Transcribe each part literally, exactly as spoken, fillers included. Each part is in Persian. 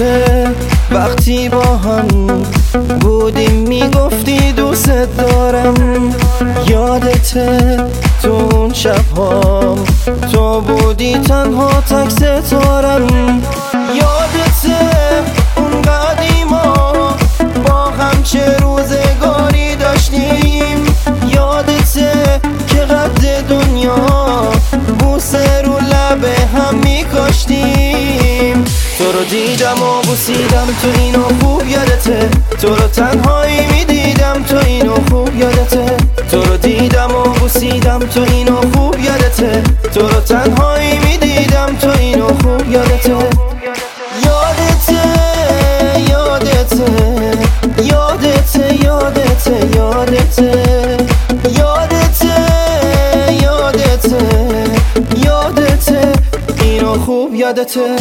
یادته وقتی با هم بودیم میگفتی دوست دارم؟ یادته تو اون شبها تو بودی تنها تک ستارم؟ یادته اون قدیما با هم چه روزگاری داشتیم؟ یادته که قد دنیا بوسه رو لب هم میکاشتیم؟ تو رو دیدم و بوسیدم تو اینو خوب یادته، تو رو تنهایی میدیدم تو اینو خوب یادته، تو رو دیدم و بوسیدم تو اینو خوب یادته، تو رو تنهایی میدیدم تو اینو خوب یادته. یادته یادته یادته یادته یادته یادته یادته یادته اینو خوب یادته.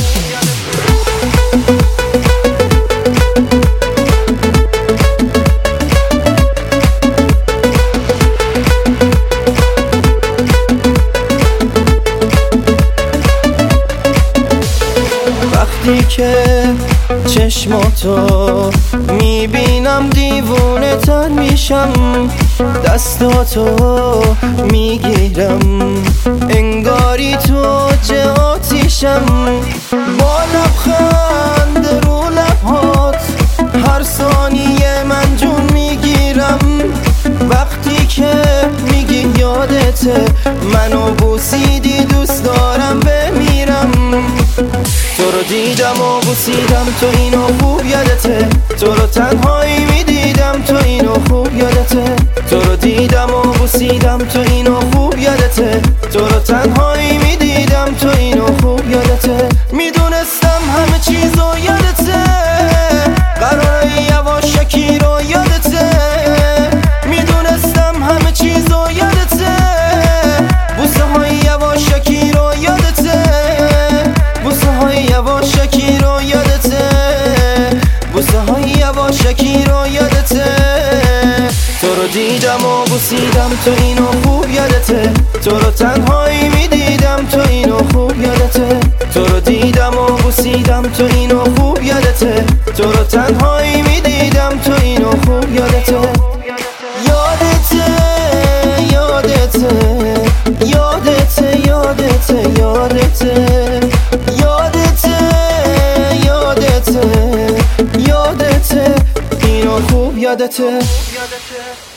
وقتی که چشماتو میبینم دیوونه تر میشم، دستاتو میگیرم انگاری تو جه آتیشم، با لبخند رو لبهات هر ثانیه من جون میگیرم. وقتی که میگی یادته منو بوسیدی دوست دارم بمیرم. تو رو دیدم و بوسیدم تو اینو خوب یادته، تو رو تنهایی میدیدم تو اینو خوب یادته، تو رو دیدم و بوسیدم تو اینو خوب یادته، تو رو تنهایی میدیدم تو اینو خوب یادته. میدونستم همه چیزو یادته، قراره یواشکی رو یادته، میدونستم همه چیزو یادته، بوسه های یواشکی رو یادته، بوسه های یواشکی رو یادته، بوسه های یواشکی رو یادته. تو رو دیدم و بوسیدم تو اینو خوب یادته، تو رو تنهایی میدیدم تو اینو خوب یادته، تو رو دیدم و بوسیدم تو اینو خوب یادته، تو رو تنهایی میدیدم تو اینو خوب یادته. یادته یادته یادته یادته یادته یادته یادته یادته اینو خوب یادته.